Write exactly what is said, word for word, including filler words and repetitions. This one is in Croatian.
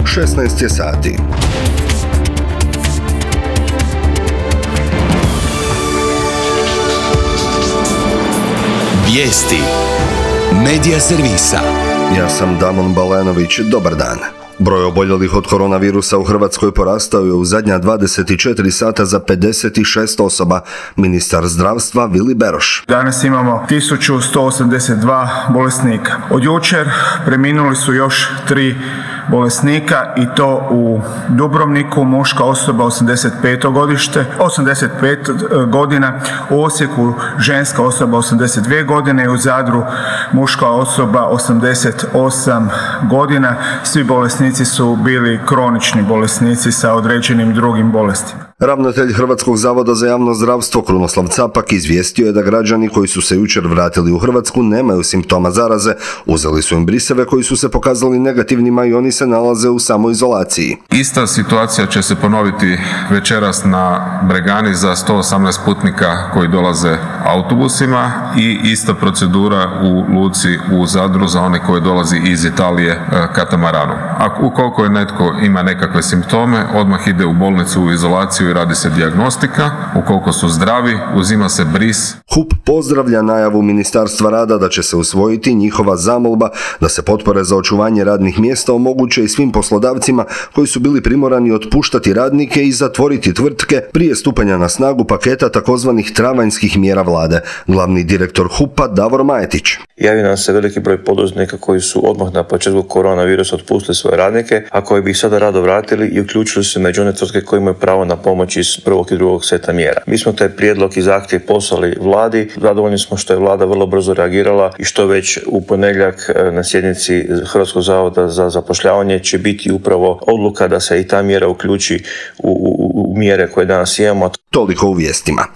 šesnaest je sati. Vijesti Medija servisa. Ja sam Damon Balenović, dobar dan. Broj oboljelih od koronavirusa u Hrvatskoj porastao je u zadnja dvadeset četiri sata za pedeset šest osoba. Ministar zdravstva Vili Beroš. Danas imamo tisuću sto osamdeset dva bolesnika. Od jučer preminuli su još tri bolesnika i to u Dubrovniku, muška osoba osamdeset pet godište, osamdeset pet godina, u Osijeku ženska osoba osamdeset dvije godine i u Zadru muška osoba osamdeset osam godina. Svi bolesnici su bili kronični bolesnici sa određenim drugim bolestima. Ravnatelj Hrvatskog zavoda za javno zdravstvo Krunoslav Capak izvijestio je da građani koji su se jučer vratili u Hrvatsku nemaju simptoma zaraze, uzeli su im briseve koji su se pokazali negativnima i oni se nalaze u samoizolaciji. Ista situacija će se ponoviti večeras na Bregani za sto osamnaest putnika koji dolaze autobusima i ista procedura u luci u Zadru za one koji dolazi iz Italije katamaranom. A ukoliko je netko ima nekakve simptome, odmah ide u bolnicu u izolaciju i radi se dijagnostika. Ukoliko su zdravi, uzima se bris. H U P pozdravlja najavu Ministarstva rada da će se usvojiti njihova zamolba da se potpore za očuvanje radnih mjesta omoguće i svim poslodavcima koji su bili primorani otpuštati radnike i zatvoriti tvrtke prije stupanja na snagu paketa takozvanih travanjskih mjera vlade. Glavni direktor H U P-a Davor Majetić. Javi nam se veliki broj poduzetnika koji su odmah na početku koronavirusa otpustili svoje radnike, a koji bi ih sada rado vratili i uključili se među one tvrtke koje imaju pravo na pomoć iz prvog i drugog seta mjera. Mi smo taj prijedlog i zahtjev poslali vladi. Zadovoljni smo što je vlada vrlo brzo reagirala i što već u ponedjeljak na sjednici Hrvatskog zavoda za zapošljavanje će biti upravo odluka da se i ta mjera uključi u, u, u mjere koje danas imamo. Toliko u vijestima.